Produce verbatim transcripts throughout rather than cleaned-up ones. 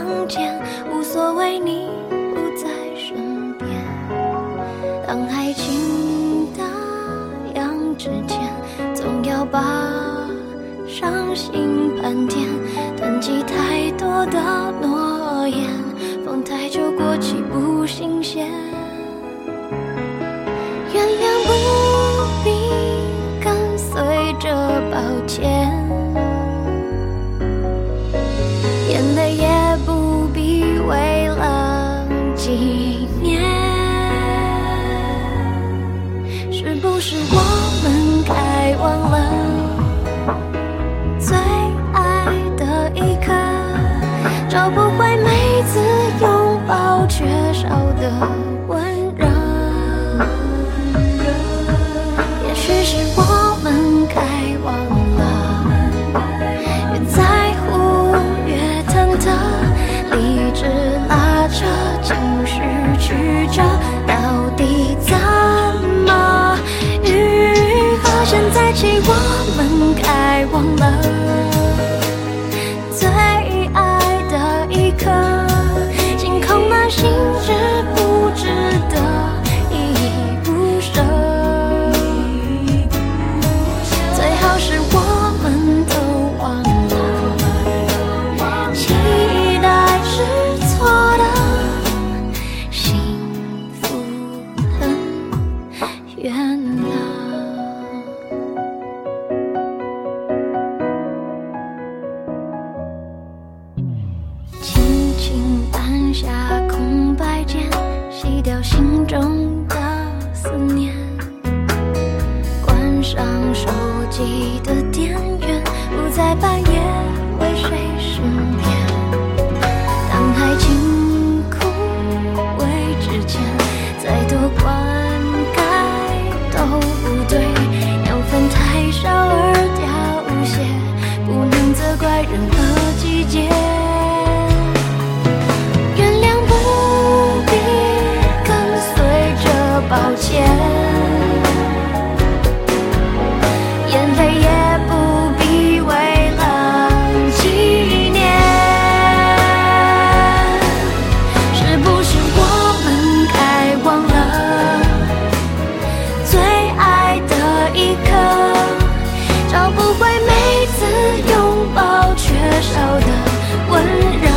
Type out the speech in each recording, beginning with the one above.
见，无所谓你不在身边。当爱情打烊之前，总要把伤心盘点，囤积太多的诺言，放太久过期不新鲜。原谅不必跟随着抱歉，眼泪也不必为了纪念。是不是我们该忘了最爱的一刻，找不回每次拥抱缺少的温热。也许是我们该忘了，越在乎越忐忑，理智拉扯，情绪曲折，到底怎么愈合？现在起我们该忘了最爱的一刻，心空的心值不值得依依不舍。最好是我们都忘了，期待是错的，幸福很远了。轻轻按下空白键，洗掉心中的思念，关上手机的电源，不在半夜为谁失眠。当爱情枯萎之前，再多灌溉都不对，养分太少而凋谢，不能责怪任何季节。原谅不必跟随着抱歉，眼泪也不必为了纪念。是不是我们该忘了最爱的一刻，找不回每次拥抱缺少的温热。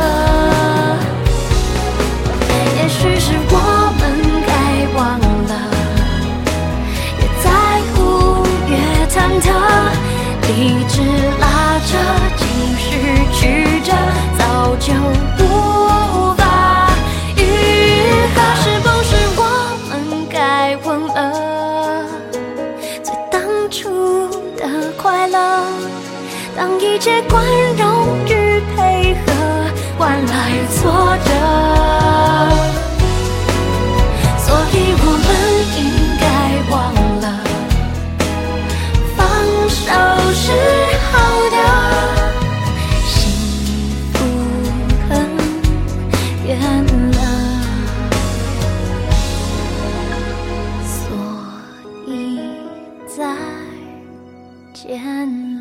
也许是我们该忘了，越在乎越忐忑，理智拉扯，情绪曲折，早就无法愈合。是不是我们该忘了最当初的快乐，当一切宽容与配合换来挫折。所以我们应该忘了，放手是好的，幸福很远了。所以再见。